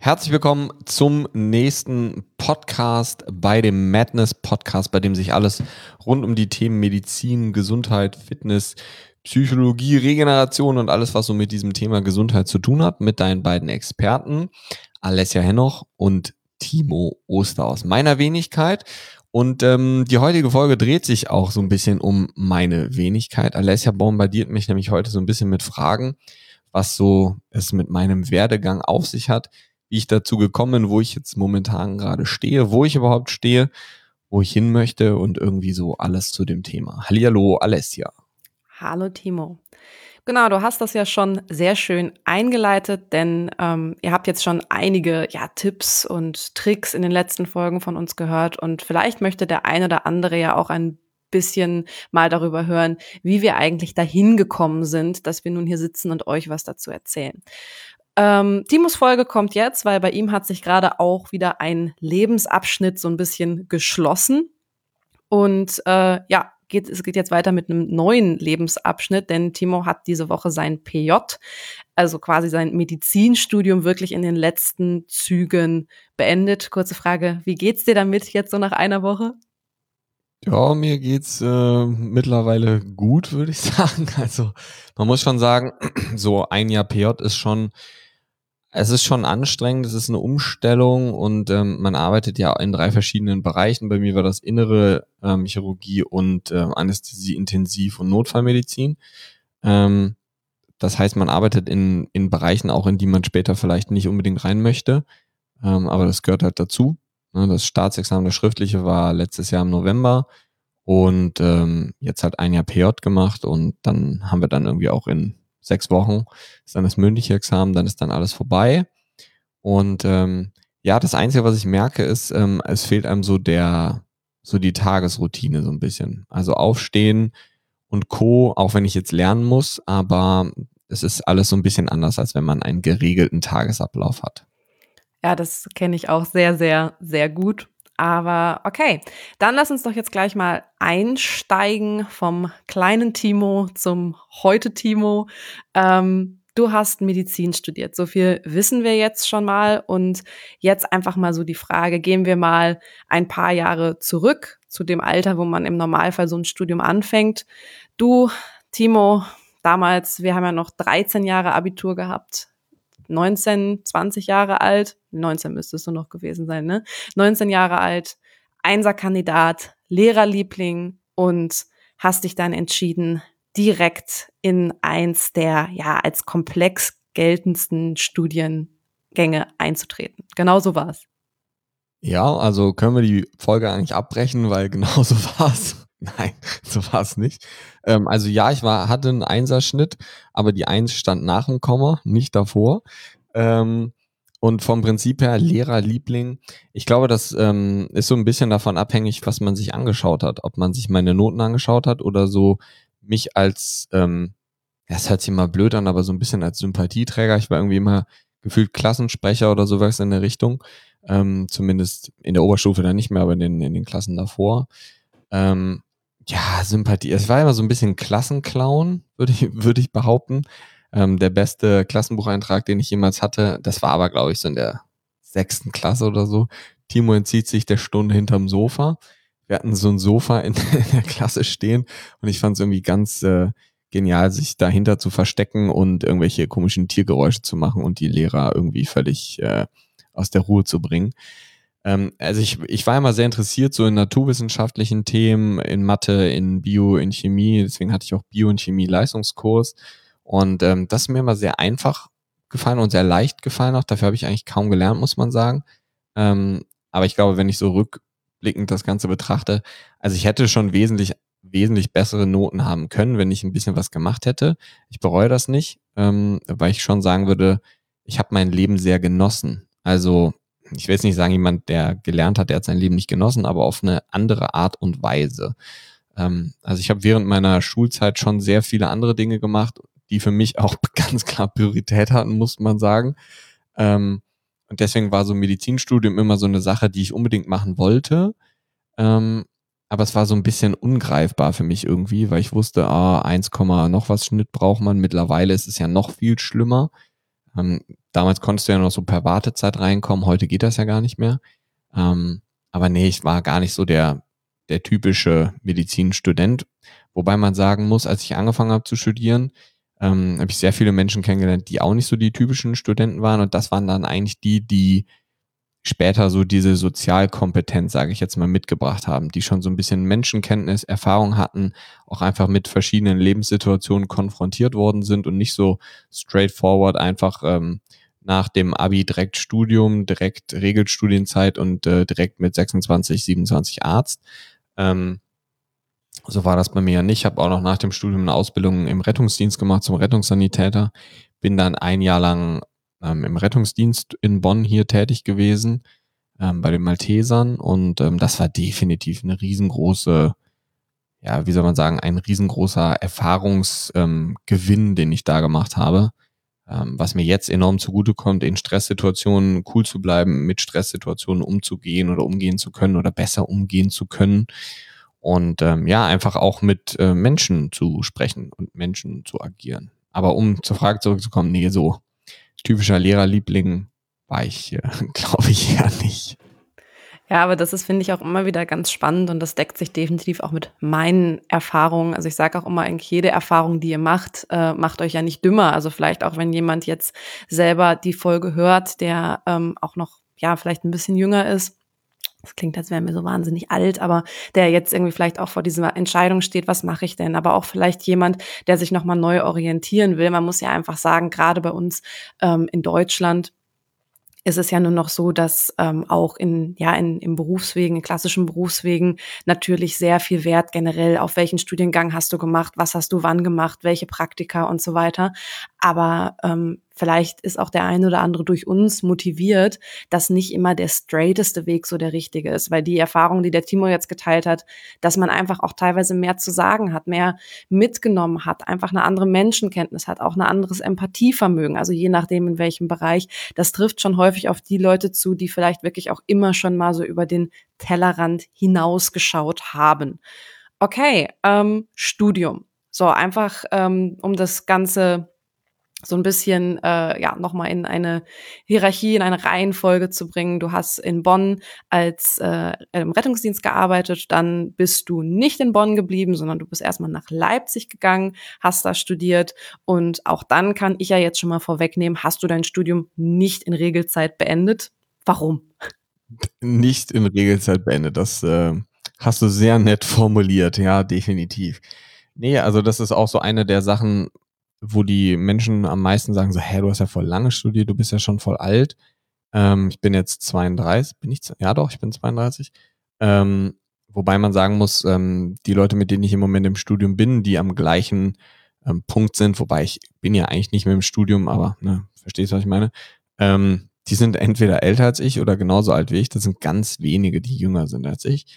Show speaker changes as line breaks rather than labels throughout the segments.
Herzlich willkommen zum nächsten Podcast bei dem Madness Podcast, bei dem sich alles rund um die Themen Medizin, Gesundheit, Fitness, Psychologie, Regeneration und alles, was so mit diesem Thema Gesundheit zu tun hat, mit deinen beiden Experten, Alessia Hennoch und Timo Oster aus meiner Wenigkeit. Und die heutige Folge dreht sich auch so ein bisschen um meine Wenigkeit. Alessia bombardiert mich nämlich heute so ein bisschen mit Fragen, was so es mit meinem Werdegang auf sich hat, wie ich dazu gekommen bin, wo ich jetzt momentan gerade stehe, wo ich überhaupt stehe, wo ich hin möchte und irgendwie so alles zu dem Thema. Hallihallo, Alessia.
Hallo Timo. Genau, du hast das ja schon sehr schön eingeleitet, denn ihr habt jetzt schon einige Tipps und Tricks in den letzten Folgen von uns gehört und vielleicht möchte der ein oder andere ja auch ein bisschen mal darüber hören, wie wir eigentlich dahin gekommen sind, dass wir nun hier sitzen und euch was dazu erzählen. Timos Folge kommt jetzt, weil bei ihm hat sich gerade auch wieder ein Lebensabschnitt so ein bisschen geschlossen. Und es geht jetzt weiter mit einem neuen Lebensabschnitt, denn Timo hat diese Woche sein PJ, also quasi sein Medizinstudium, wirklich in den letzten Zügen beendet. Kurze Frage, wie geht's dir damit jetzt so nach einer Woche?
Ja, mir geht's mittlerweile gut, würde ich sagen. Also man muss schon sagen, so ein Jahr PJ es ist schon anstrengend, es ist eine Umstellung und man arbeitet ja in 3 verschiedenen Bereichen. Bei mir war das Innere Chirurgie und Anästhesie, Intensiv und Notfallmedizin. Das heißt, man arbeitet in Bereichen auch, in die man später vielleicht nicht unbedingt rein möchte, aber das gehört halt dazu. Ne, das Staatsexamen, das schriftliche, war letztes Jahr im November und jetzt halt ein Jahr PJ gemacht und dann haben wir dann irgendwie auch in 6 Wochen ist dann das mündliche Examen, dann ist dann alles vorbei. Und das Einzige, was ich merke, ist, es fehlt einem so die Tagesroutine so ein bisschen. Also Aufstehen und Co., auch wenn ich jetzt lernen muss, aber es ist alles so ein bisschen anders, als wenn man einen geregelten Tagesablauf hat.
Ja, das kenne ich auch sehr, sehr, sehr gut. Aber okay, dann lass uns doch jetzt gleich mal einsteigen vom kleinen Timo zum heute Timo. Du hast Medizin studiert, so viel wissen wir jetzt schon mal. Und jetzt einfach mal so die Frage, gehen wir mal ein paar Jahre zurück zu dem Alter, wo man im Normalfall so ein Studium anfängt. Du, Timo, damals, wir haben ja noch 13 Jahre Abitur gehabt. 19, 20 Jahre alt, 19 müsstest du noch gewesen sein, ne? 19 Jahre alt, Einserkandidat, Lehrerliebling und hast dich dann entschieden, direkt in eins der als komplex geltendsten Studiengänge einzutreten. Genau so war's.
Ja, also können wir die Folge eigentlich abbrechen, weil genau so war's. Nein, so war's nicht. Also ja, hatte einen Einserschnitt, aber die Eins stand nach dem Komma, nicht davor. Und vom Prinzip her Lehrerliebling. Ich glaube, das ist so ein bisschen davon abhängig, was man sich angeschaut hat. Ob man sich meine Noten angeschaut hat oder so mich als, das hört sich immer blöd an, aber so ein bisschen als Sympathieträger. Ich war irgendwie immer gefühlt Klassensprecher oder sowas in der Richtung. Zumindest in der Oberstufe dann nicht mehr, aber in den Klassen davor. Sympathie. Es war immer so ein bisschen Klassenclown, würde ich behaupten. Der beste Klassenbucheintrag, den ich jemals hatte, das war aber, glaube ich, so in der 6. Klasse oder so. Timo entzieht sich der Stunde hinterm Sofa. Wir hatten so ein Sofa in der Klasse stehen und ich fand es irgendwie ganz genial, sich dahinter zu verstecken und irgendwelche komischen Tiergeräusche zu machen und die Lehrer irgendwie völlig aus der Ruhe zu bringen. Also ich war immer sehr interessiert so in naturwissenschaftlichen Themen, in Mathe, in Bio, in Chemie. Deswegen hatte ich auch Bio- und Chemie-Leistungskurs. Und das ist mir immer sehr einfach gefallen und sehr leicht gefallen auch. Dafür habe ich eigentlich kaum gelernt, muss man sagen. Aber ich glaube, wenn ich so rückblickend das Ganze betrachte, also ich hätte schon wesentlich bessere Noten haben können, wenn ich ein bisschen was gemacht hätte. Ich bereue das nicht, weil ich schon sagen würde, ich habe mein Leben sehr genossen. Also ich will jetzt nicht sagen, jemand, der gelernt hat, der hat sein Leben nicht genossen, aber auf eine andere Art und Weise. Also ich habe während meiner Schulzeit schon sehr viele andere Dinge gemacht, die für mich auch ganz klar Priorität hatten, muss man sagen. Und deswegen war so ein Medizinstudium immer so eine Sache, die ich unbedingt machen wollte. Aber es war so ein bisschen ungreifbar für mich irgendwie, weil ich wusste, 1, noch was Schnitt braucht man. Mittlerweile ist es ja noch viel schlimmer. Damals konntest du ja noch so per Wartezeit reinkommen, heute geht das ja gar nicht mehr. Aber nee, ich war gar nicht so der typische Medizinstudent. Wobei man sagen muss, als ich angefangen habe zu studieren, habe ich sehr viele Menschen kennengelernt, die auch nicht so die typischen Studenten waren. Und das waren dann eigentlich die später so diese Sozialkompetenz, sage ich jetzt mal, mitgebracht haben, die schon so ein bisschen Menschenkenntnis, Erfahrung hatten, auch einfach mit verschiedenen Lebenssituationen konfrontiert worden sind und nicht so straightforward einfach nach dem Abi direkt Studium, direkt Regelstudienzeit und direkt mit 26, 27 Arzt. So war das bei mir ja nicht. Ich habe auch noch nach dem Studium eine Ausbildung im Rettungsdienst gemacht zum Rettungssanitäter. Bin dann ein Jahr lang im Rettungsdienst in Bonn hier tätig gewesen, bei den Maltesern. Und das war definitiv eine riesengroße, ja, wie soll man sagen, ein riesengroßer Erfahrungsgewinn, den ich da gemacht habe. Was mir jetzt enorm zugutekommt, in Stresssituationen cool zu bleiben, mit Stresssituationen umzugehen oder umgehen zu können oder besser umgehen zu können. Und ja, einfach auch mit Menschen zu sprechen und Menschen zu agieren. Aber um zur Frage zurückzukommen, nee, so typischer Lehrerliebling war ich, glaube ich, eher nicht.
Ja, aber das ist, finde ich, auch immer wieder ganz spannend und das deckt sich definitiv auch mit meinen Erfahrungen. Also ich sage auch immer, eigentlich jede Erfahrung, die ihr macht, macht euch ja nicht dümmer. Also vielleicht auch, wenn jemand jetzt selber die Folge hört, der auch noch, ja, vielleicht ein bisschen jünger ist. Das klingt, als wären wir so wahnsinnig alt, aber der jetzt irgendwie vielleicht auch vor dieser Entscheidung steht, was mache ich denn? Aber auch vielleicht jemand, der sich nochmal neu orientieren will. Man muss ja einfach sagen, gerade bei uns in Deutschland ist es ja nur noch so, dass auch in Berufswegen, in klassischen Berufswegen natürlich sehr viel Wert generell auf welchen Studiengang hast du gemacht, was hast du wann gemacht, welche Praktika und so weiter. Aber vielleicht ist auch der eine oder andere durch uns motiviert, dass nicht immer der straighteste Weg so der richtige ist, weil die Erfahrung, die der Timo jetzt geteilt hat, dass man einfach auch teilweise mehr zu sagen hat, mehr mitgenommen hat, einfach eine andere Menschenkenntnis hat, auch ein anderes Empathievermögen, also je nachdem in welchem Bereich. Das trifft schon häufig auf die Leute zu, die vielleicht wirklich auch immer schon mal so über den Tellerrand hinausgeschaut haben. Okay, Studium. So einfach, um das Ganze so ein bisschen nochmal in eine Hierarchie, in eine Reihenfolge zu bringen. Du hast in Bonn als im Rettungsdienst gearbeitet, dann bist du nicht in Bonn geblieben, sondern du bist erstmal nach Leipzig gegangen, hast da studiert und auch dann kann ich ja jetzt schon mal vorwegnehmen, hast du dein Studium nicht in Regelzeit beendet? Warum?
Nicht in Regelzeit beendet. Das hast du sehr nett formuliert. Ja, definitiv. Nee, also das ist auch so eine der Sachen, wo die Menschen am meisten sagen so, hä, du hast ja voll lange studiert, du bist ja schon voll alt. Ich bin jetzt 32, ja doch, ich bin 32. Wobei man sagen muss, die Leute, mit denen ich im Moment im Studium bin, die am gleichen Punkt sind, wobei ich bin ja eigentlich nicht mehr im Studium, aber ne, verstehst du, was ich meine? Die sind entweder älter als ich oder genauso alt wie ich. Das sind ganz wenige, die jünger sind als ich.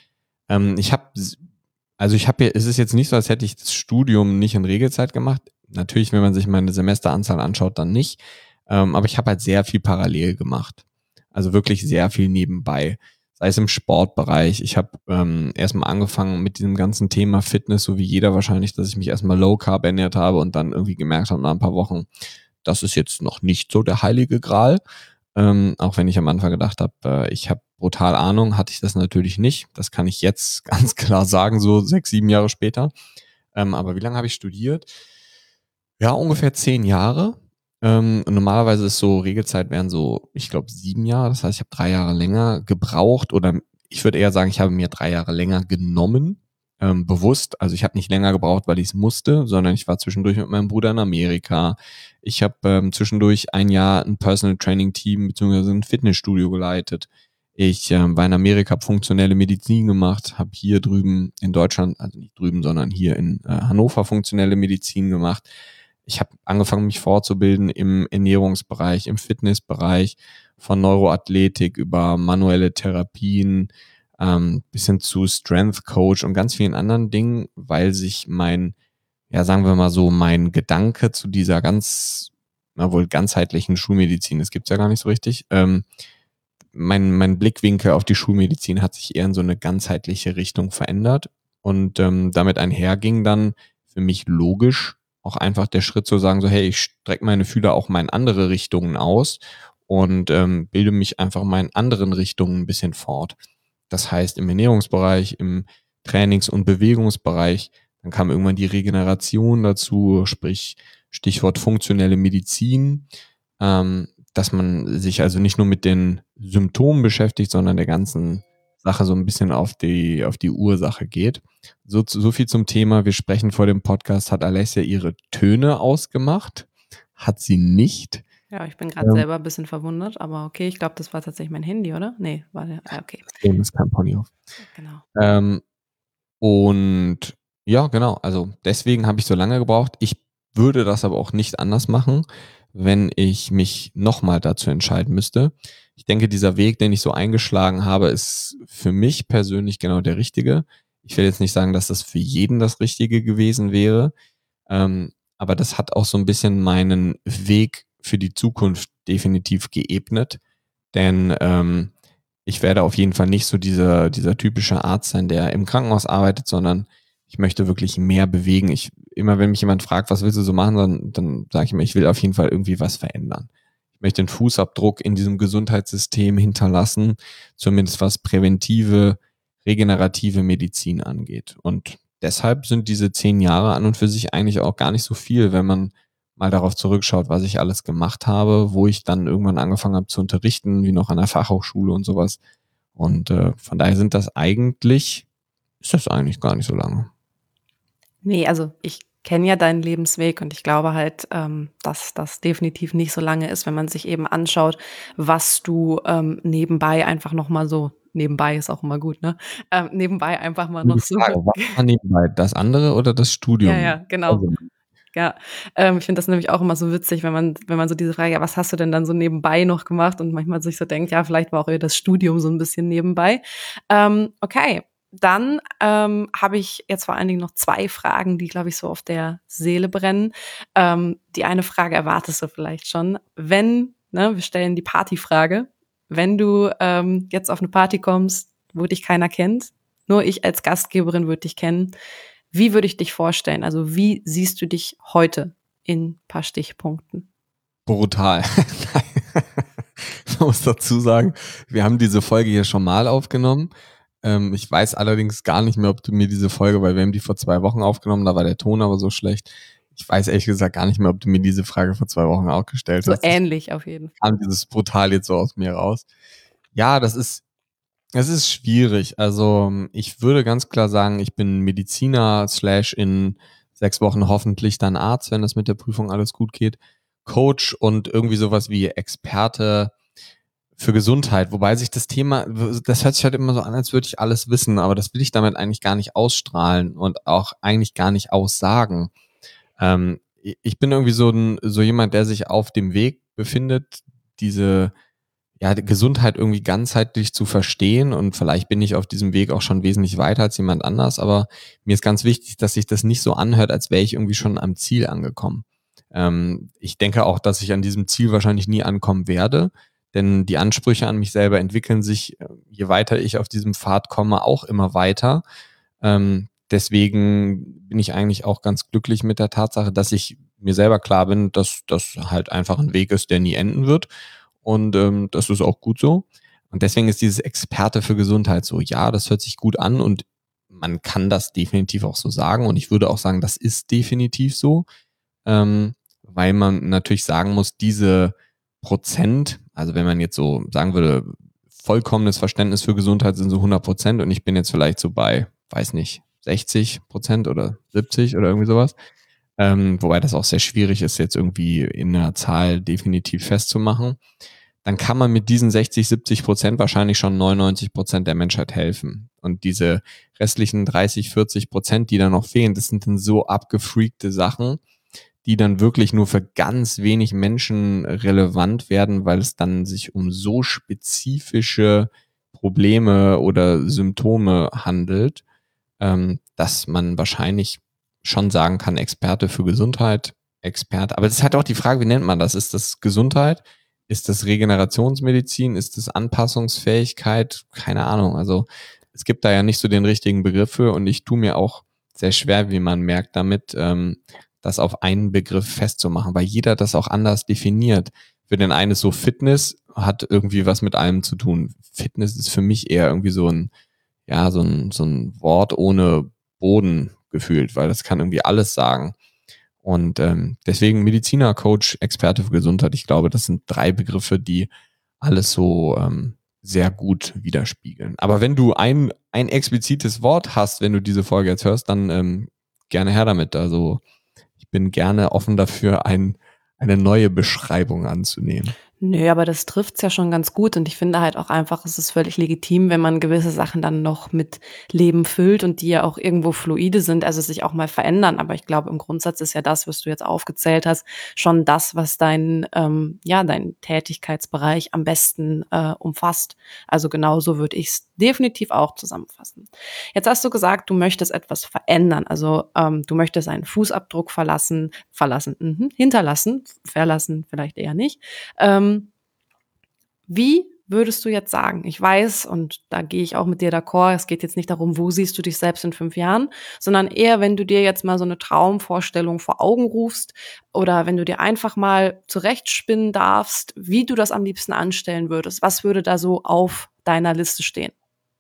Es ist jetzt nicht so, als hätte ich das Studium nicht in Regelzeit gemacht. Natürlich, wenn man sich meine Semesteranzahl anschaut, dann nicht. Aber ich habe halt sehr viel parallel gemacht. Also wirklich sehr viel nebenbei. Sei es im Sportbereich. Ich habe erstmal angefangen mit diesem ganzen Thema Fitness, so wie jeder wahrscheinlich, dass ich mich erstmal Low Carb ernährt habe und dann irgendwie gemerkt habe nach ein paar Wochen, das ist jetzt noch nicht so der heilige Gral. Auch wenn ich am Anfang gedacht habe, ich habe brutal Ahnung, hatte ich das natürlich nicht. Das kann ich jetzt ganz klar sagen, so 6, 7 Jahre später. Aber wie lange habe ich studiert? Ja, ungefähr 10 Jahre. Und normalerweise ist so, Regelzeit wären so, ich glaube, 7 Jahre. Das heißt, ich habe 3 Jahre länger gebraucht oder ich würde eher sagen, ich habe mir 3 Jahre länger genommen, bewusst. Also ich habe nicht länger gebraucht, weil ich es musste, sondern ich war zwischendurch mit meinem Bruder in Amerika. Ich habe zwischendurch ein Jahr ein Personal Training Team bzw. ein Fitnessstudio geleitet. Ich war in Amerika, habe funktionelle Medizin gemacht, habe hier drüben in Deutschland, also nicht drüben, sondern hier in Hannover funktionelle Medizin gemacht. Ich habe angefangen, mich fortzubilden im Ernährungsbereich, im Fitnessbereich, von Neuroathletik über manuelle Therapien, bis hin zu Strength Coach und ganz vielen anderen Dingen, weil sich sagen wir mal so, mein Gedanke zu dieser ganzheitlichen Schulmedizin, das gibt's ja gar nicht so richtig, mein Blickwinkel auf die Schulmedizin hat sich eher in so eine ganzheitliche Richtung verändert und damit einherging dann für mich logisch auch einfach der Schritt zu sagen, so hey, ich strecke meine Fühler auch mal in andere Richtungen aus und bilde mich einfach mal in anderen Richtungen ein bisschen fort. Das heißt, im Ernährungsbereich, im Trainings- und Bewegungsbereich, dann kam irgendwann die Regeneration dazu, sprich Stichwort funktionelle Medizin, dass man sich also nicht nur mit den Symptomen beschäftigt, sondern der ganzen Sache so ein bisschen auf die Ursache geht. So viel zum Thema. Wir sprechen vor dem Podcast. Hat Alessia ihre Töne ausgemacht? Hat sie nicht.
Ja, ich bin gerade selber ein bisschen verwundert, aber okay, ich glaube, das war tatsächlich mein Handy, oder? Nee, war der. Okay.
Das Leben ist kein Ponyhof.
Genau.
Und ja, genau. Also deswegen habe ich so lange gebraucht. Ich würde das aber auch nicht anders machen, wenn ich mich nochmal dazu entscheiden müsste. Ich denke, dieser Weg, den ich so eingeschlagen habe, ist für mich persönlich genau der richtige. Ich will jetzt nicht sagen, dass das für jeden das Richtige gewesen wäre, aber das hat auch so ein bisschen meinen Weg für die Zukunft definitiv geebnet, denn ich werde auf jeden Fall nicht so dieser typische Arzt sein, der im Krankenhaus arbeitet, sondern ich möchte wirklich mehr bewegen. Immer wenn mich jemand fragt, was willst du so machen, dann sage ich mir, ich will auf jeden Fall irgendwie was verändern. Ich möchte einen Fußabdruck in diesem Gesundheitssystem hinterlassen, zumindest was präventive, regenerative Medizin angeht. Und deshalb sind diese 10 Jahre an und für sich eigentlich auch gar nicht so viel, wenn man mal darauf zurückschaut, was ich alles gemacht habe, wo ich dann irgendwann angefangen habe zu unterrichten, wie noch an der Fachhochschule und sowas. Und von daher ist das eigentlich gar nicht so lange.
Nee, also ich kenne ja deinen Lebensweg und ich glaube halt, dass das definitiv nicht so lange ist, wenn man sich eben anschaut, was du nebenbei einfach noch mal so nebenbei ist auch immer gut, ne? Nebenbei einfach mal
Nur
noch
die
so
Frage, was war nebenbei? Das andere oder das
ja,
Studium?
ja, genau.
Also,
Ja, ich finde das nämlich auch immer so witzig, wenn man so diese Frage: „Ja, was hast du denn dann so nebenbei noch gemacht?“ Und manchmal sich so denkt: „Ja, vielleicht war auch eher das Studium so ein bisschen nebenbei.“ Okay, dann, habe ich jetzt vor allen Dingen noch 2 Fragen, die, glaube ich, so auf der Seele brennen. Die eine Frage erwartest du vielleicht schon. Wenn ne, wir stellen die Partyfrage. Wenn du, jetzt auf eine Party kommst, wo dich keiner kennt, nur ich als Gastgeberin würde dich kennen. Wie würde ich dich vorstellen? Also, wie siehst du dich heute in ein paar Stichpunkten?
brutal. Ich muss dazu sagen, wir haben diese Folge hier schon mal aufgenommen. Ich weiß allerdings gar nicht mehr, ob du mir diese Folge, weil wir haben die vor 2 Wochen aufgenommen, da war der Ton aber so schlecht. Ich weiß ehrlich gesagt gar nicht mehr, ob du mir diese Frage vor 2 Wochen auch gestellt
So
hast.
ähnlich auf jeden Fall.
Kam dieses brutal jetzt so aus mir raus. Ja, es ist schwierig. Also ich würde ganz klar sagen, ich bin Mediziner / in 6 Wochen hoffentlich dann Arzt, wenn das mit der Prüfung alles gut geht, Coach und irgendwie sowas wie Experte für Gesundheit. Wobei sich das Thema, das hört sich halt immer so an, als würde ich alles wissen, aber das will ich damit eigentlich gar nicht ausstrahlen und auch eigentlich gar nicht aussagen. Ich bin irgendwie so jemand, der sich auf dem Weg befindet, diese die Gesundheit irgendwie ganzheitlich zu verstehen, und vielleicht bin ich auf diesem Weg auch schon wesentlich weiter als jemand anders, aber mir ist ganz wichtig, dass sich das nicht so anhört, als wäre ich irgendwie schon am Ziel angekommen. Ich denke auch, dass ich an diesem Ziel wahrscheinlich nie ankommen werde, denn die Ansprüche an mich selber entwickeln sich, je weiter ich auf diesem Pfad komme, auch immer weiter. Deswegen bin ich eigentlich auch ganz glücklich mit der Tatsache, dass ich mir selber klar bin, dass das halt einfach ein Weg ist, der nie enden wird. Und das ist auch gut so. Und deswegen ist dieses Experte für Gesundheit so, ja, das hört sich gut an und man kann das definitiv auch so sagen. Und ich würde auch sagen, das ist definitiv so, weil man natürlich sagen muss, diese Prozent, also wenn man jetzt so sagen würde, vollkommenes Verständnis für Gesundheit sind so 100% und ich bin jetzt vielleicht so bei, weiß nicht, 60% oder 70 oder irgendwie sowas. Wobei das auch sehr schwierig ist, jetzt irgendwie in einer Zahl definitiv festzumachen. Dann kann man mit diesen 60-70% wahrscheinlich schon 99% der Menschheit helfen. Und diese restlichen 30-40%, die da noch fehlen, das sind dann so abgefreakte Sachen, die dann wirklich nur für ganz wenig Menschen relevant werden, weil es dann sich um so spezifische Probleme oder Symptome handelt, dass man wahrscheinlich schon sagen kann, Experte für Gesundheit, Experte. Aber es ist halt auch die Frage, wie nennt man das? Ist das Gesundheit? Ist das Regenerationsmedizin? Ist das Anpassungsfähigkeit? Keine Ahnung. Also es gibt da ja nicht so den richtigen Begriff für und ich tue mir auch sehr schwer, wie man merkt, damit das auf einen Begriff festzumachen, weil jeder das auch anders definiert. Für den einen ist so Fitness, hat irgendwie was mit allem zu tun. Fitness ist für mich eher irgendwie so ein Wort ohne Boden gefühlt, weil das kann irgendwie alles sagen. Und deswegen Mediziner, Coach, Experte für Gesundheit, ich glaube, das sind 3 Begriffe, die alles so sehr gut widerspiegeln. Aber wenn du ein explizites Wort hast, wenn du diese Folge jetzt hörst, dann gerne her damit. Also ich bin gerne offen dafür, eine neue Beschreibung anzunehmen.
Nö, aber das trifft's ja schon ganz gut und ich finde halt auch einfach, es ist völlig legitim, wenn man gewisse Sachen dann noch mit Leben füllt und die ja auch irgendwo fluide sind, also sich auch mal verändern. Aber ich glaube, im Grundsatz ist ja das, was du jetzt aufgezählt hast, schon das, was dein Tätigkeitsbereich am besten umfasst. Also genauso würde ich es definitiv auch zusammenfassen. Jetzt hast du gesagt, du möchtest etwas verändern, also du möchtest einen Fußabdruck hinterlassen, verlassen vielleicht eher nicht. Wie würdest du jetzt sagen? Ich weiß, und da gehe ich auch mit dir d'accord, es geht jetzt nicht darum, wo siehst du dich selbst in 5 Jahren, sondern eher, wenn du dir jetzt mal so eine Traumvorstellung vor Augen rufst oder wenn du dir einfach mal zurechtspinnen darfst, wie du das am liebsten anstellen würdest. Was würde da so auf deiner Liste stehen?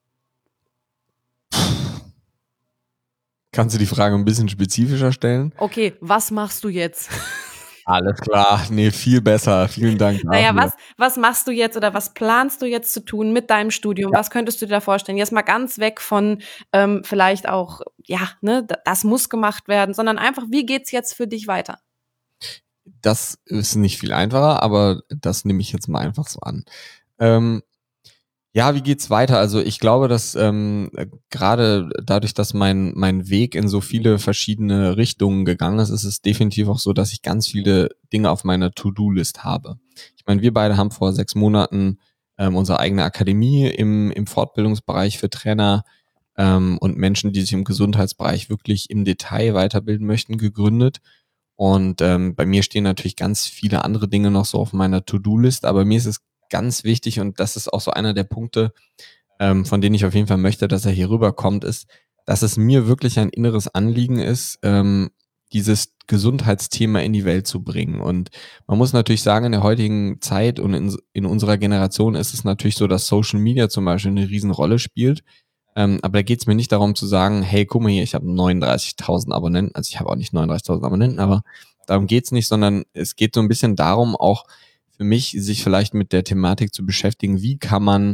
Kannst du die Frage ein bisschen spezifischer stellen?
Okay, was machst du jetzt?
Alles klar, nee, viel besser. Vielen Dank
Naja,
dafür.
was machst du jetzt oder was planst du jetzt zu tun mit deinem Studium?
Ja.
Was könntest du dir da vorstellen? Jetzt mal ganz weg von vielleicht auch, ja, ne, das muss gemacht werden, sondern einfach, wie geht's jetzt für dich weiter?
Das ist nicht viel einfacher, aber das nehme ich jetzt mal einfach so an. Ja, wie geht's weiter? Also ich glaube, dass gerade dadurch, dass mein Weg in so viele verschiedene Richtungen gegangen ist, ist es definitiv auch so, dass ich ganz viele Dinge auf meiner To-Do-List habe. Ich meine, wir beide haben vor 6 Monaten unsere eigene Akademie im Fortbildungsbereich für Trainer und Menschen, die sich im Gesundheitsbereich wirklich im Detail weiterbilden möchten, gegründet. Und bei mir stehen natürlich ganz viele andere Dinge noch so auf meiner To-Do-List, aber mir ist es ganz wichtig und das ist auch so einer der Punkte, von denen ich auf jeden Fall möchte, dass er hier rüberkommt, ist, dass es mir wirklich ein inneres Anliegen ist, dieses Gesundheitsthema in die Welt zu bringen. Und man muss natürlich sagen, in der heutigen Zeit und in unserer Generation ist es natürlich so, dass Social Media zum Beispiel eine Riesenrolle spielt. Aber da geht es mir nicht darum zu sagen, hey, guck mal hier, ich habe 39.000 Abonnenten. Also ich habe auch nicht 39.000 Abonnenten, aber darum geht's nicht, sondern es geht so ein bisschen darum, auch für mich, sich vielleicht mit der Thematik zu beschäftigen, wie kann man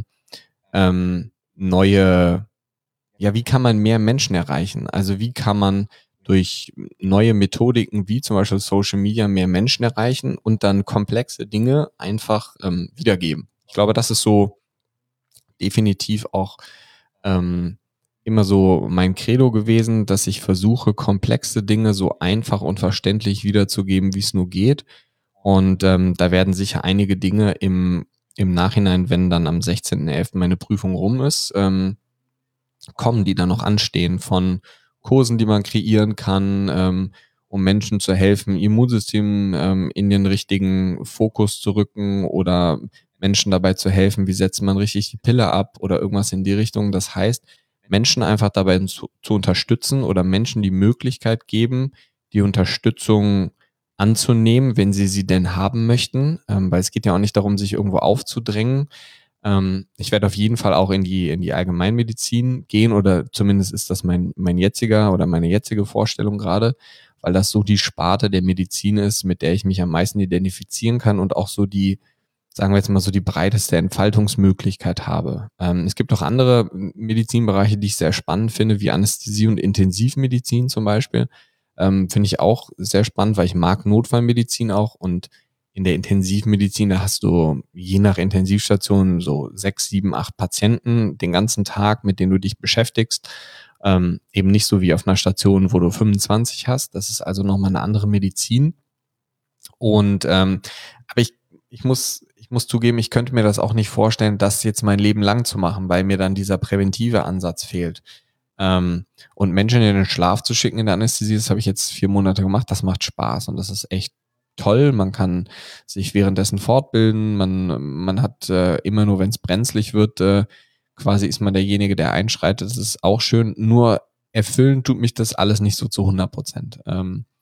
wie kann man mehr Menschen erreichen? Also wie kann man durch neue Methodiken wie zum Beispiel Social Media mehr Menschen erreichen und dann komplexe Dinge einfach wiedergeben. Ich glaube, das ist so definitiv auch immer so mein Credo gewesen, dass ich versuche, komplexe Dinge so einfach und verständlich wiederzugeben, wie es nur geht. Und da werden sicher einige Dinge im Nachhinein, wenn dann am 16.11. meine Prüfung rum ist, kommen, die dann noch anstehen, von Kursen, die man kreieren kann, um Menschen zu helfen, ihr Immunsystem in den richtigen Fokus zu rücken oder Menschen dabei zu helfen, wie setzt man richtig die Pille ab oder irgendwas in die Richtung. Das heißt, Menschen einfach dabei zu unterstützen oder Menschen die Möglichkeit geben, die Unterstützung anzunehmen, wenn sie denn haben möchten, weil es geht ja auch nicht darum, sich irgendwo aufzudrängen. Ich werde auf jeden Fall auch in die Allgemeinmedizin gehen oder zumindest ist das mein jetziger oder meine jetzige Vorstellung gerade, weil das so die Sparte der Medizin ist, mit der ich mich am meisten identifizieren kann und auch so die, sagen wir jetzt mal so die breiteste Entfaltungsmöglichkeit habe. Es gibt auch andere Medizinbereiche, die ich sehr spannend finde, wie Anästhesie und Intensivmedizin zum Beispiel. Finde ich auch sehr spannend, weil ich mag Notfallmedizin auch und in der Intensivmedizin, da hast du je nach Intensivstation so 6, 7, 8 Patienten den ganzen Tag, mit denen du dich beschäftigst. Eben nicht so wie auf einer Station, wo du 25 hast. Das ist also nochmal eine andere Medizin. Und aber ich muss zugeben, ich könnte mir das auch nicht vorstellen, das jetzt mein Leben lang zu machen, weil mir dann dieser präventive Ansatz fehlt. Und Menschen in den Schlaf zu schicken in der Anästhesie, das habe ich jetzt 4 Monate gemacht, das macht Spaß und das ist echt toll. Man kann sich währenddessen fortbilden, man hat immer nur, wenn es brenzlig wird, quasi ist man derjenige, der einschreitet. Das ist auch schön, nur erfüllen tut mich das alles nicht so zu 100%.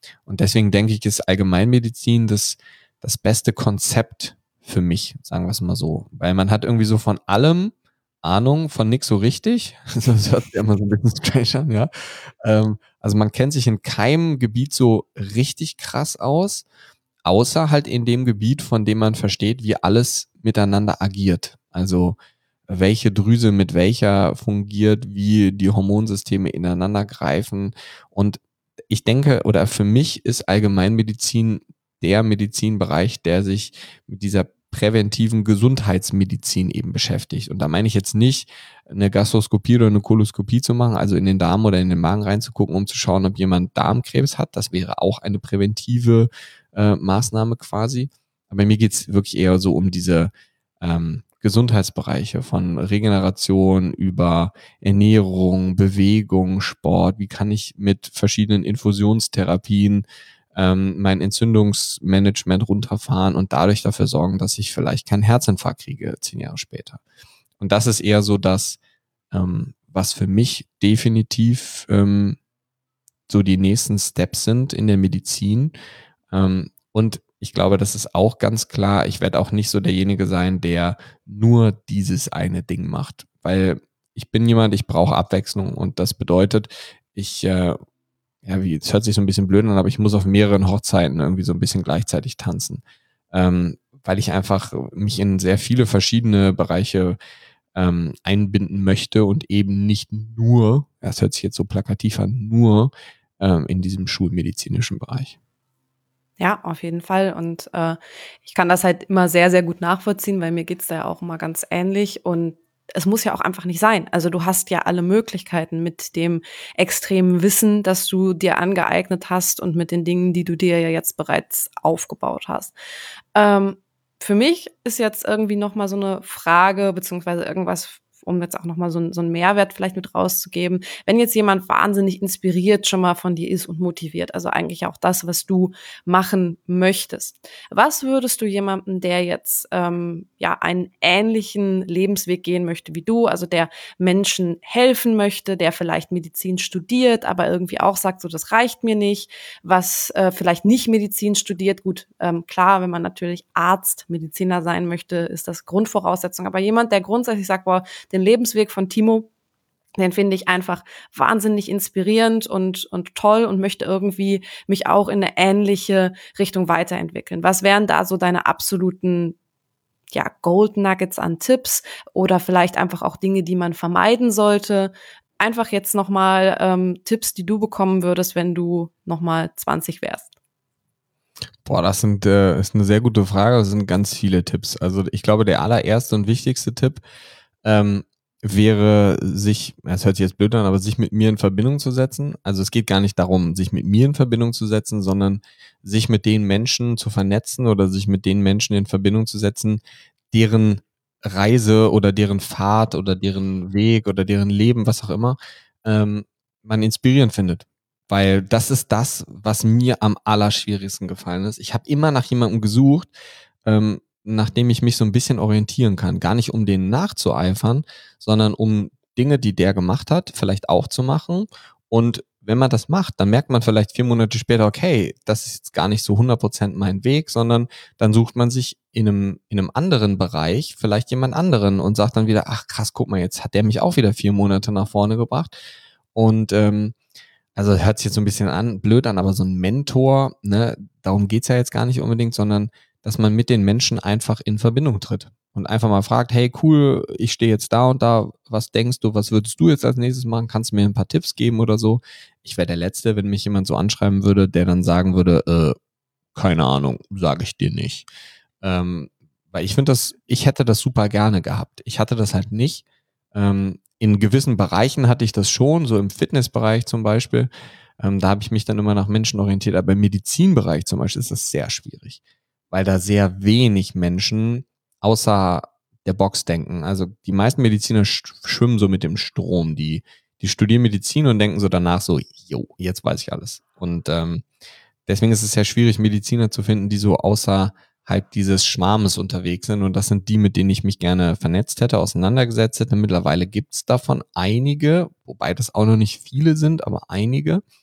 Und deswegen denke ich, ist Allgemeinmedizin das beste Konzept für mich, sagen wir es mal so. Weil man hat irgendwie so von allem Ahnung, von nix so richtig. Das hört sich immer so ein bisschen strange an, ja. Also man kennt sich in keinem Gebiet so richtig krass aus, außer halt in dem Gebiet, von dem man versteht, wie alles miteinander agiert. Also welche Drüse mit welcher fungiert, wie die Hormonsysteme ineinander greifen. Und ich denke, oder für mich ist Allgemeinmedizin der Medizinbereich, der sich mit dieser präventiven Gesundheitsmedizin eben beschäftigt. Und da meine ich jetzt nicht, eine Gastroskopie oder eine Koloskopie zu machen, also in den Darm oder in den Magen reinzugucken, um zu schauen, ob jemand Darmkrebs hat. Das wäre auch eine präventive Maßnahme quasi. Aber mir geht's wirklich eher so um diese Gesundheitsbereiche von Regeneration über Ernährung, Bewegung, Sport. Wie kann ich mit verschiedenen Infusionstherapien mein Entzündungsmanagement runterfahren und dadurch dafür sorgen, dass ich vielleicht keinen Herzinfarkt kriege 10 Jahre später. Und das ist eher so das, was für mich definitiv so die nächsten Steps sind in der Medizin. Und ich glaube, das ist auch ganz klar, ich werde auch nicht so derjenige sein, der nur dieses eine Ding macht. Weil ich bin jemand, ich brauche Abwechslung und das bedeutet, es hört sich so ein bisschen blöd an, aber ich muss auf mehreren Hochzeiten irgendwie so ein bisschen gleichzeitig tanzen. Weil ich einfach mich in sehr viele verschiedene Bereiche einbinden möchte und eben nicht nur, das hört sich jetzt so plakativ an, nur in diesem schulmedizinischen Bereich.
Ja, auf jeden Fall. Und ich kann das halt immer sehr, sehr gut nachvollziehen, weil mir geht's da ja auch immer ganz ähnlich. Und es muss ja auch einfach nicht sein. Also du hast ja alle Möglichkeiten mit dem extremen Wissen, das du dir angeeignet hast und mit den Dingen, die du dir ja jetzt bereits aufgebaut hast. Für mich ist jetzt irgendwie noch mal so eine Frage beziehungsweise irgendwas, um jetzt auch noch mal so einen Mehrwert vielleicht mit rauszugeben. Wenn jetzt jemand wahnsinnig inspiriert schon mal von dir ist und motiviert, also eigentlich auch das, was du machen möchtest. Was würdest du jemandem, der jetzt einen ähnlichen Lebensweg gehen möchte wie du, also der Menschen helfen möchte, der vielleicht Medizin studiert, aber irgendwie auch sagt, so das reicht mir nicht, was vielleicht nicht Medizin studiert, gut, klar, wenn man natürlich Arzt, Mediziner sein möchte, ist das Grundvoraussetzung, aber jemand, der grundsätzlich sagt, boah, den Lebensweg von Timo, den finde ich einfach wahnsinnig inspirierend und toll und möchte irgendwie mich auch in eine ähnliche Richtung weiterentwickeln. Was wären da so deine absoluten Gold Nuggets an Tipps oder vielleicht einfach auch Dinge, die man vermeiden sollte? Einfach jetzt nochmal Tipps, die du bekommen würdest, wenn du nochmal 20 wärst.
Boah, das ist eine sehr gute Frage. Das sind ganz viele Tipps. Also ich glaube, der allererste und wichtigste Tipp wäre es hört sich jetzt blöd an, aber sich mit mir in Verbindung zu setzen. Also es geht gar nicht darum, sich mit mir in Verbindung zu setzen, sondern sich mit den Menschen zu vernetzen oder sich mit den Menschen in Verbindung zu setzen, deren Reise oder deren Fahrt oder deren Weg oder deren Leben, was auch immer, man inspirierend findet. Weil das ist das, was mir am allerschwierigsten gefallen ist. Ich habe immer nach jemandem gesucht, nachdem ich mich so ein bisschen orientieren kann. Gar nicht, um denen nachzueifern, sondern um Dinge, die der gemacht hat, vielleicht auch zu machen. Und wenn man das macht, dann merkt man vielleicht 4 Monate später, okay, das ist jetzt gar nicht so 100% mein Weg, sondern dann sucht man sich in einem anderen Bereich vielleicht jemand anderen und sagt dann wieder, ach krass, guck mal, jetzt hat der mich auch wieder 4 Monate nach vorne gebracht. Und also hört sich jetzt so ein bisschen blöd an, aber so ein Mentor, ne, darum geht's ja jetzt gar nicht unbedingt, sondern dass man mit den Menschen einfach in Verbindung tritt und einfach mal fragt, hey cool, ich stehe jetzt da und da, was denkst du, was würdest du jetzt als nächstes machen? Kannst du mir ein paar Tipps geben oder so? Ich wäre der Letzte, wenn mich jemand so anschreiben würde, der dann sagen würde, keine Ahnung, sage ich dir nicht. Weil ich hätte das super gerne gehabt. Ich hatte das halt nicht. In gewissen Bereichen hatte ich das schon, so im Fitnessbereich zum Beispiel. Da habe ich mich dann immer nach Menschen orientiert, aber im Medizinbereich zum Beispiel ist das sehr schwierig, weil da sehr wenig Menschen außer der Box denken. Also die meisten Mediziner schwimmen so mit dem Strom. Die studieren Medizin und denken so danach so, jo, jetzt weiß ich alles. Und deswegen ist es sehr schwierig, Mediziner zu finden, die so außerhalb dieses Schwarmes unterwegs sind. Und das sind die, mit denen ich mich gerne vernetzt hätte, auseinandergesetzt hätte. Mittlerweile gibt's davon einige, wobei das auch noch nicht viele sind, aber einige.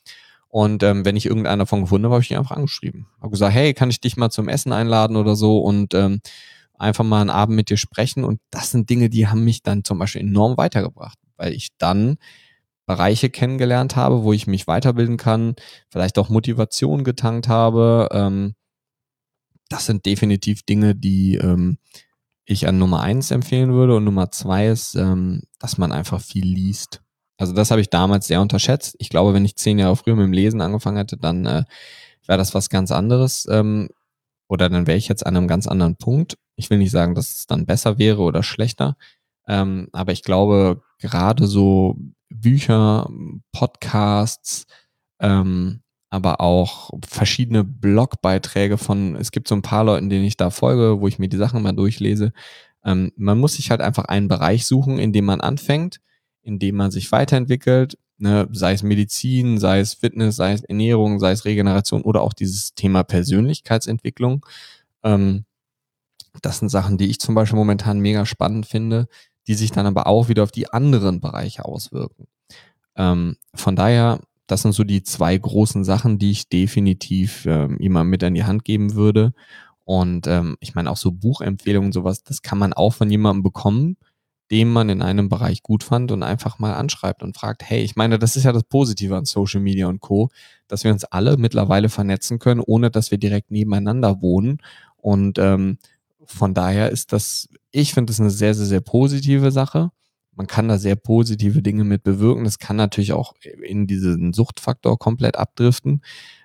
Und wenn ich irgendeinen davon gefunden habe, habe ich ihn einfach angeschrieben. Habe gesagt, hey, kann ich dich mal zum Essen einladen oder so und einfach mal einen Abend mit dir sprechen. Und das sind Dinge, die haben mich dann zum Beispiel enorm weitergebracht, weil ich dann Bereiche kennengelernt habe, wo ich mich weiterbilden kann, vielleicht auch Motivation getankt habe. Das sind definitiv Dinge, die ich an Nummer 1 empfehlen würde. Und Nummer 2 ist, dass man einfach viel liest. Also das habe ich damals sehr unterschätzt. Ich glaube, wenn ich 10 Jahre früher mit dem Lesen angefangen hätte, dann wäre das was ganz anderes. Oder dann wäre ich jetzt an einem ganz anderen Punkt. Ich will nicht sagen, dass es dann besser wäre oder schlechter. Aber ich glaube, gerade so Bücher, Podcasts, aber auch verschiedene Blogbeiträge es gibt so ein paar Leuten, denen ich da folge, wo ich mir die Sachen mal durchlese. Man muss sich halt einfach einen Bereich suchen, in dem man anfängt, in dem man sich weiterentwickelt, ne, sei es Medizin, sei es Fitness, sei es Ernährung, sei es Regeneration oder auch dieses Thema Persönlichkeitsentwicklung. Das sind Sachen, die ich zum Beispiel momentan mega spannend finde, die sich dann aber auch wieder auf die anderen Bereiche auswirken. Von daher, das sind so die 2 großen Sachen, die ich definitiv jemandem mit an die Hand geben würde. Und ich meine auch so Buchempfehlungen, sowas, das kann man auch von jemandem bekommen, den man in einem Bereich gut fand und einfach mal anschreibt und fragt, hey, ich meine, das ist ja das Positive an Social Media und Co., dass wir uns alle mittlerweile vernetzen können, ohne dass wir direkt nebeneinander wohnen. Und von daher ist ich finde das eine sehr, sehr, sehr positive Sache. Man kann da sehr positive Dinge mit bewirken. Das kann natürlich auch in diesen Suchtfaktor komplett abdriften.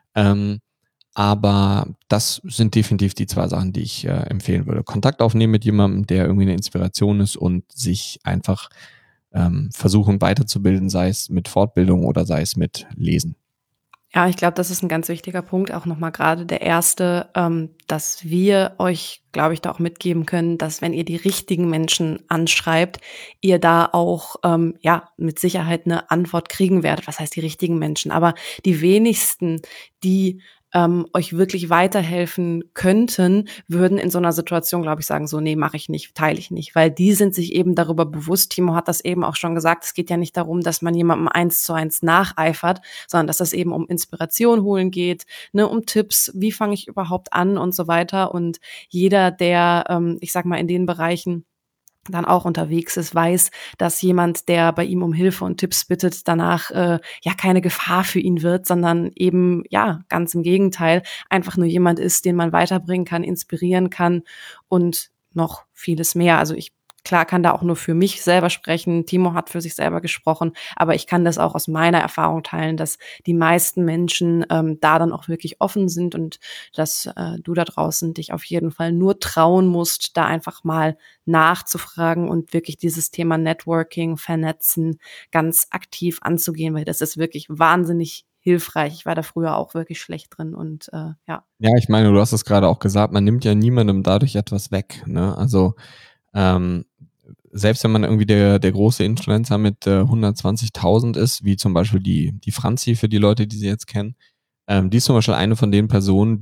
Aber das sind definitiv die 2 Sachen, die ich empfehlen würde. Kontakt aufnehmen mit jemandem, der irgendwie eine Inspiration ist und sich einfach versuchen weiterzubilden, sei es mit Fortbildung oder sei es mit Lesen.
Ja, ich glaube, das ist ein ganz wichtiger Punkt, auch noch mal grade der erste, dass wir euch, glaube ich, da auch mitgeben können, dass wenn ihr die richtigen Menschen anschreibt, ihr da auch, ja, mit Sicherheit eine Antwort kriegen werdet. Was heißt die richtigen Menschen? Aber die wenigsten, die euch wirklich weiterhelfen könnten, würden in so einer Situation, glaube ich, sagen so: „Nee, mache ich nicht, teile ich nicht." Weil die sind sich eben darüber bewusst. Timo hat das eben auch schon gesagt, es geht ja nicht darum, dass man jemandem 1:1 nacheifert, sondern dass es eben um Inspiration holen geht, ne, um Tipps, wie fange ich überhaupt an und so weiter. Und jeder, der, ich sage mal, in den Bereichen dann auch unterwegs ist, weiß, dass jemand, der bei ihm um Hilfe und Tipps bittet, danach ja keine Gefahr für ihn wird, sondern eben ja ganz im Gegenteil einfach nur jemand ist, den man weiterbringen kann, inspirieren kann und noch vieles mehr. Also ich klar kann da auch nur für mich selber sprechen. Timo hat für sich selber gesprochen, aber ich kann das auch aus meiner Erfahrung teilen, dass die meisten Menschen da dann auch wirklich offen sind und dass du da draußen dich auf jeden Fall nur trauen musst, da einfach mal nachzufragen und wirklich dieses Thema Networking, Vernetzen ganz aktiv anzugehen, weil das ist wirklich wahnsinnig hilfreich. Ich war da früher auch wirklich schlecht drin und ja.
Ja, ich meine, du hast es gerade auch gesagt, man nimmt ja niemandem dadurch etwas weg. Ne? Also ähm, selbst wenn man irgendwie der große Influencer mit 120.000 ist, wie zum Beispiel die Franzi für die Leute, die sie jetzt kennen, die ist zum Beispiel eine von den Personen,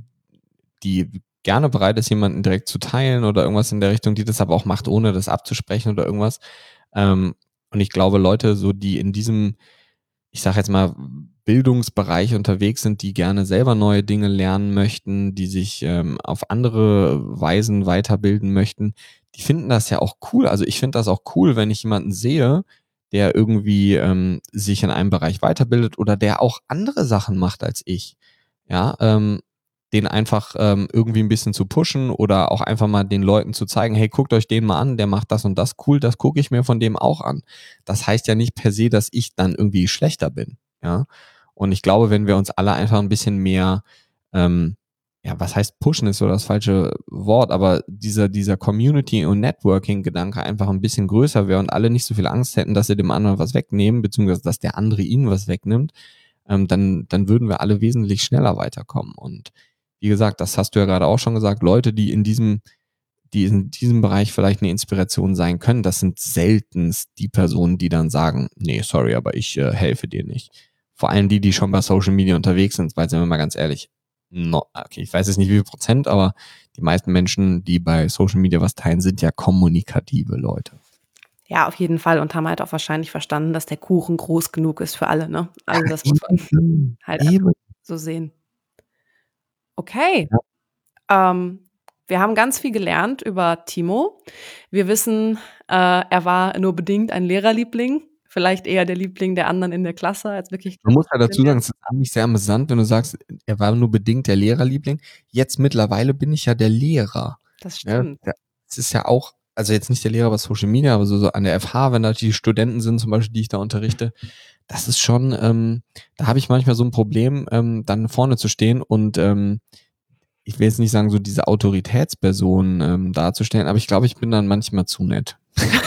die gerne bereit ist, jemanden direkt zu teilen oder irgendwas in der Richtung, die das aber auch macht, ohne das abzusprechen oder irgendwas. Und ich glaube, Leute, so die in diesem, ich sage jetzt mal, Bildungsbereich unterwegs sind, die gerne selber neue Dinge lernen möchten, die sich auf andere Weisen weiterbilden möchten, die finden das ja auch cool. Also ich finde das auch cool, wenn ich jemanden sehe, der irgendwie sich in einem Bereich weiterbildet oder der auch andere Sachen macht als ich. Ja, den einfach irgendwie ein bisschen zu pushen oder auch einfach mal den Leuten zu zeigen, hey, guckt euch den mal an, der macht das und das, cool, das gucke ich mir von dem auch an. Das heißt ja nicht per se, dass ich dann irgendwie schlechter bin, ja. Und ich glaube, wenn wir uns alle einfach ein bisschen mehr, ja, was heißt pushen ist so das falsche Wort, aber dieser Community- und Networking-Gedanke einfach ein bisschen größer wäre und alle nicht so viel Angst hätten, dass sie dem anderen was wegnehmen, beziehungsweise dass der andere ihnen was wegnimmt, dann würden wir alle wesentlich schneller weiterkommen. Und wie gesagt, das hast du ja gerade auch schon gesagt, Leute, die in diesem Bereich vielleicht eine Inspiration sein können, das sind seltenst die Personen, die dann sagen, nee, sorry, aber ich helfe dir nicht. Vor allem die schon bei Social Media unterwegs sind, weil sind wir mal ganz ehrlich, okay, ich weiß jetzt nicht wie viel Prozent, aber die meisten Menschen, die bei Social Media was teilen, sind ja kommunikative Leute.
Ja, auf jeden Fall und haben halt auch wahrscheinlich verstanden, dass der Kuchen groß genug ist für alle, ne? Also, das muss man
Eben,
halt einfach
eben.
so sehen. Okay,
Ja.
ähm, wir haben ganz viel gelernt über Timo. Wir wissen, er war nur bedingt ein Lehrerliebling, vielleicht eher der Liebling der anderen in der Klasse als wirklich
Man muss ja dazu sagen,
Lernen.
es ist eigentlich sehr amüsant, wenn du sagst, er war nur bedingt der Lehrerliebling. Jetzt mittlerweile bin ich ja der Lehrer.
Das
Ne?
stimmt.
Es ist ja auch, also jetzt nicht der Lehrer bei Social Media, aber so an der FH, wenn da die Studenten sind, zum Beispiel, die ich da unterrichte, das ist schon, da habe ich manchmal so ein Problem, dann vorne zu stehen und ich will jetzt nicht sagen, so diese Autoritätsperson darzustellen, aber ich glaube, ich bin dann manchmal zu nett.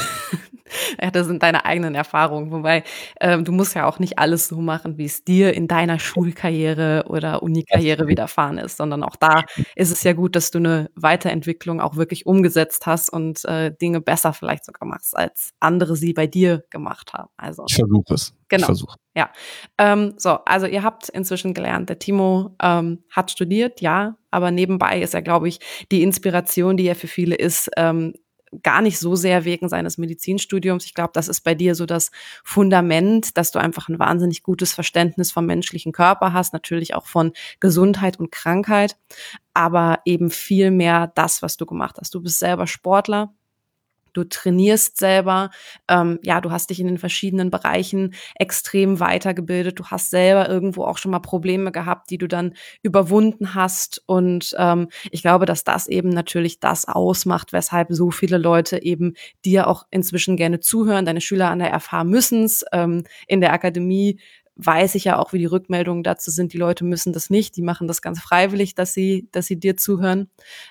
Ja, das sind deine eigenen Erfahrungen. Wobei, du musst ja auch nicht alles so machen, wie es dir in deiner Schulkarriere oder
Das
Unikarriere widerfahren ist, sondern auch da ist es ja gut, dass du eine Weiterentwicklung auch wirklich umgesetzt hast und, Dinge besser vielleicht sogar machst, als andere sie bei dir gemacht haben. Also,
Ich versuche es. Ich
genau.
versuche.
Ja. So, also ihr habt inzwischen gelernt, der Timo, hat studiert, ja, aber nebenbei ist er, glaube ich, die Inspiration, die er für viele ist, gar nicht so sehr wegen seines Medizinstudiums. Ich glaube, das ist bei dir so das Fundament, dass du einfach ein wahnsinnig gutes Verständnis vom menschlichen Körper hast, natürlich auch von Gesundheit und Krankheit, aber eben viel mehr das, was du gemacht hast. Du bist selber Sportler. Du trainierst selber, ja, du hast dich in den verschiedenen Bereichen extrem weitergebildet. Du hast selber irgendwo auch schon mal Probleme gehabt, die du dann überwunden hast. Und ich glaube, dass das eben natürlich das ausmacht, weshalb so viele Leute eben dir auch inzwischen gerne zuhören. Deine Schüler an der FH müssen's. In der Akademie weiß ich ja auch, wie die Rückmeldungen dazu sind. Die Leute müssen das nicht. Die machen das ganz freiwillig, dass sie dir zuhören.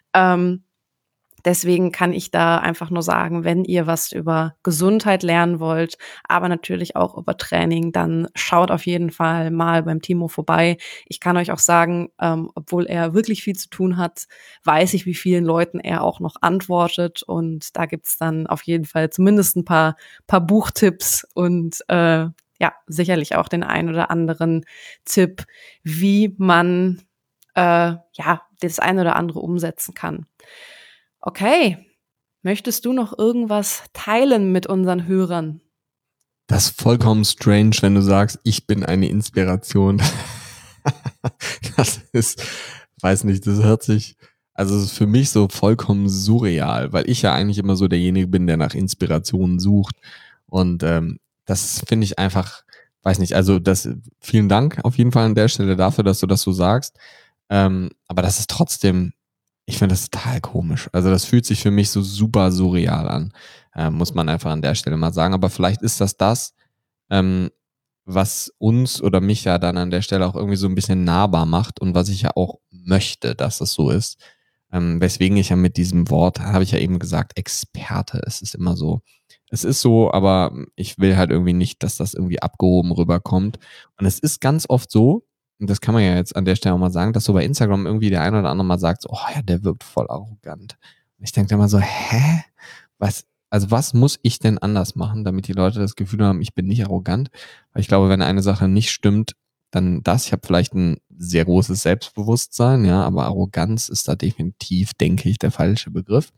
Deswegen kann ich da einfach nur sagen, wenn ihr was über Gesundheit lernen wollt, aber natürlich auch über Training, dann schaut auf jeden Fall mal beim Timo vorbei. Ich kann euch auch sagen, obwohl er wirklich viel zu tun hat, weiß ich, wie vielen Leuten er auch noch antwortet. Und da gibt's dann auf jeden Fall zumindest ein paar Buchtipps und ja, sicherlich auch den ein oder anderen Tipp, wie man ja das ein oder andere umsetzen kann. Okay. Möchtest du noch irgendwas teilen mit unseren Hörern?
Das ist vollkommen strange, wenn du sagst, ich bin eine Inspiration. Das ist, weiß nicht, das hört sich, also es ist für mich so vollkommen surreal, weil ich ja eigentlich immer so derjenige bin, der nach Inspirationen sucht. Und das finde ich einfach, weiß nicht, also das, vielen Dank auf jeden Fall an der Stelle dafür, dass du das so sagst. Aber das ist trotzdem, ich finde das total komisch. Also das fühlt sich für mich so super surreal an, muss man einfach an der Stelle mal sagen. Aber vielleicht ist das, ähm, was uns oder mich ja dann an der Stelle auch irgendwie so ein bisschen nahbar macht und was ich ja auch möchte, dass es so ist. Weswegen ich ja mit diesem Wort, habe ich ja eben gesagt, Experte, es ist immer so, es ist so, aber ich will halt irgendwie nicht, dass das irgendwie abgehoben rüberkommt. Und es ist ganz oft so, und das kann man ja jetzt an der Stelle auch mal sagen, dass so bei Instagram irgendwie der eine oder andere mal sagt, so, oh ja, der wirkt voll arrogant. Und ich denke dann mal so, hä? Was muss ich denn anders machen, damit die Leute das Gefühl haben, ich bin nicht arrogant? Weil ich glaube, wenn eine Sache nicht stimmt, dann das. Ich habe vielleicht ein sehr großes Selbstbewusstsein, ja, aber Arroganz ist da definitiv, denke ich, der falsche Begriff.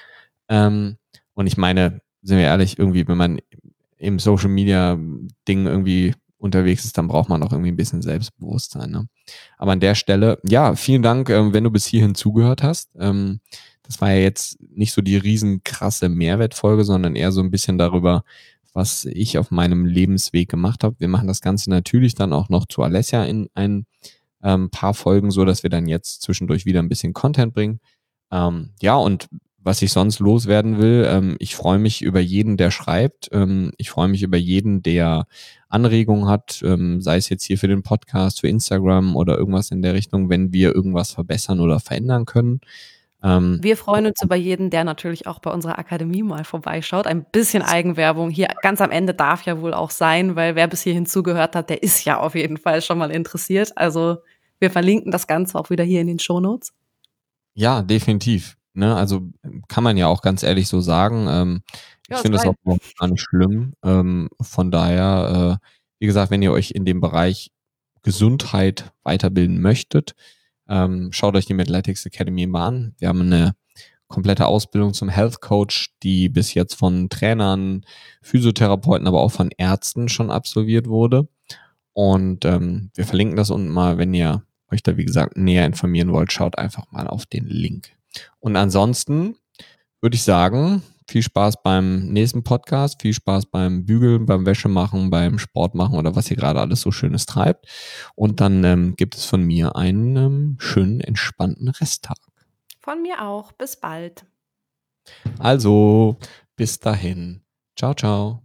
Ähm, und ich meine, sind wir ehrlich, irgendwie, wenn man im Social Media Ding irgendwie unterwegs ist, dann braucht man auch irgendwie ein bisschen Selbstbewusstsein. Ne? Aber an der Stelle, ja, vielen Dank, wenn du bis hierhin zugehört hast. Das war ja jetzt nicht so die riesen krasse Mehrwertfolge, sondern eher so ein bisschen darüber, was ich auf meinem Lebensweg gemacht habe. Wir machen das Ganze natürlich dann auch noch zu Alessia in ein paar Folgen, so dass wir dann jetzt zwischendurch wieder ein bisschen Content bringen. Ja, und was ich sonst loswerden will, ich freue mich über jeden, der schreibt. Ich freue mich über jeden, der Anregungen hat, sei es jetzt hier für den Podcast, für Instagram oder irgendwas in der Richtung, wenn wir irgendwas verbessern oder verändern können.
Wir freuen uns über jeden, der natürlich auch bei unserer Akademie mal vorbeischaut. Ein bisschen Eigenwerbung hier ganz am Ende darf ja wohl auch sein, weil wer bis hierhin zugehört hat, der ist ja auf jeden Fall schon mal interessiert. Also wir verlinken das Ganze auch wieder hier in den Shownotes.
Ja, definitiv. Ne? Also kann man ja auch ganz ehrlich so sagen. Ich
Ja, ist
finde das
geil.
auch überhaupt gar nicht schlimm. Von daher, wie gesagt, wenn ihr euch in dem Bereich Gesundheit weiterbilden möchtet, schaut euch die Medlytics Academy mal an. Wir haben eine komplette Ausbildung zum Health Coach, die bis jetzt von Trainern, Physiotherapeuten, aber auch von Ärzten schon absolviert wurde. Und wir verlinken das unten mal, wenn ihr euch da, wie gesagt, näher informieren wollt, schaut einfach mal auf den Link. Und ansonsten würde ich sagen, viel Spaß beim nächsten Podcast, viel Spaß beim Bügeln, beim Wäschemachen, beim Sport machen oder was ihr gerade alles so Schönes treibt. Und dann gibt es von mir einen schönen, entspannten Resttag.
Von mir auch. Bis bald.
Also, bis dahin. Ciao, ciao.